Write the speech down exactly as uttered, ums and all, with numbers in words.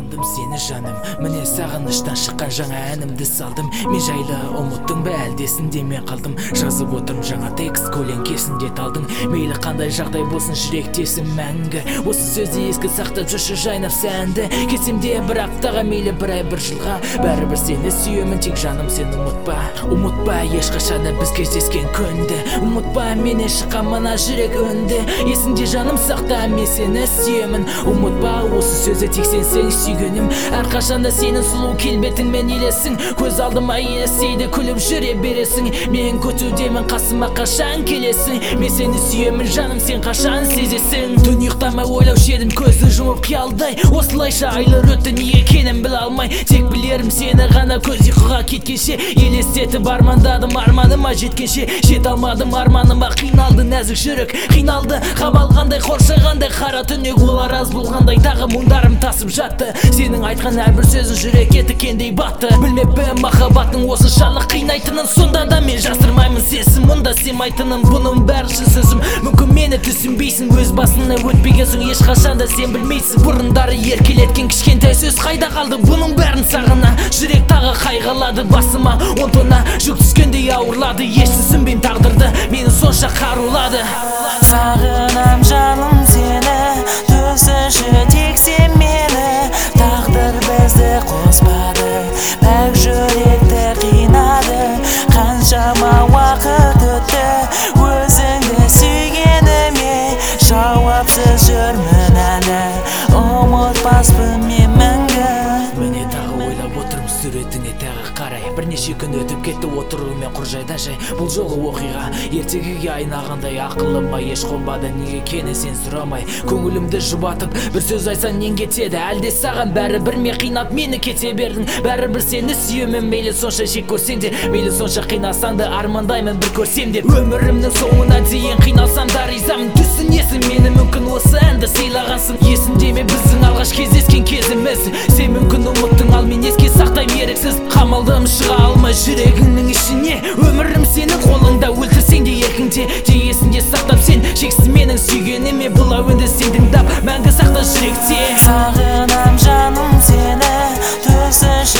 алдым сені жаным, міне сағыныштан шыққан жаңа әнімді салдым. Мен жайлы ұмыттың ба әлде есіңде мен қалдым? Жазып отырмын жаңа текст көлеңкесінде талдың. Мейлі қандай жағдай болсын жүректесің мәңгі. Осы сөзді еске сақтап жүрші жайнап сәнді. Кетсем де бір аптаға мейлі бір ай бір жылға, бәрібір сені сүйемін тек жаным, сен ұмытпа. Ұмытпа ешқашан да біз кездескен күнді. Ұмытпа менен шыққан мына жүрек үнді. Есіңде жаным сақта, мен сені сүйемін. Ұмытпа осы сөзді тек сенсең сүйгенім. Әрқашанда сенің сұлу келбетіңмен елесің. Көз алдыма елестейді күліп жүре бересің. Мен күтудемін қасыма қашан келесің. Мен сені сүйемін жаным, сен қашан сезесің. Түн ұйықтамай ойлаушы едім көзді жұмып қиялдай. Осылайша айлар өтті неге екенін біле алмай. Тек білерім сені ғана көз ұйқыға кеткенше. Елестетіп армандадым арманыма жеткенше. Жете алмадым арманыма, қиналды нәзік жүрек. Қиналды қамалғандай қоршағандай қара түнек. Олар аз болғандай тағы мұңдарым тасып жатты. Сенің айтқан әрбір сөзің жүрекке тікендей батты. Білмеппін махаббаттың осыншалық қинайтынын. Сонда да мен жасырмаймын сенсің мұнда сыймайтынын. Бұның бәрі шын сөзім, мүмкін мені түсінбейсің. Өз басына өтпеген соң ешқашанда сен білмейсің. Бұрындары еркелеткен кішкентай сөз қайда қалды? Бұның бәрін сағына жүрек тағы қайғылады. Басыма он тонна жүк түскендей ауырлады. Еш түсінбеймін тағдырды, мені сонша қарулады. Сағынам жаным сені, түсінші тек сен мені. Тағдыр бізді қоспады, пәк жүректі қинады. Қаншама уақыт өтті өзіңді сүйгеніме. Жауапсыз жүрмін әлі, ұмытпаспын мен мәңгі. Міне тағы ойлап отырмын суретіңе тағы қарай. Бірнеше күн өтіп кетті отырумен құржайда жай. Бұл жолы оқиға ертегіге айнағандай ақылыма еш қонбады. Неге екенін сен сұрамай көңілімді жұбатып бір сөз айтсаң нең кетеді? Әлде саған бәрібір ме қинап мені кете бердің? Бәрібір сені сүйемін, мейлі сонша жек көрсең де, мейлі сонша қинасаң да армандаймын бір көрсем деп. Өмірімнің соңына дейін қиналсам да ризамын. Түсінесің мені, мүмкін осы әнді сыйлағансың. Есімде ме біздің алғаш кездескен кезіміз? Сен мүмкін ұмыттың, ал мен еске сақтаймын еріксіз. Қамалдым шыға алмай жүрегіңнің ішіне. Өмірім сенің қолыңда, өлтірсең де еркіңде. Тек есіңде сақтап сен шексіз менің сүйгеніме. Бұл әуенді сен тыңдап мәңгі сақта жүректе. Сағынам жаным сені, түсінші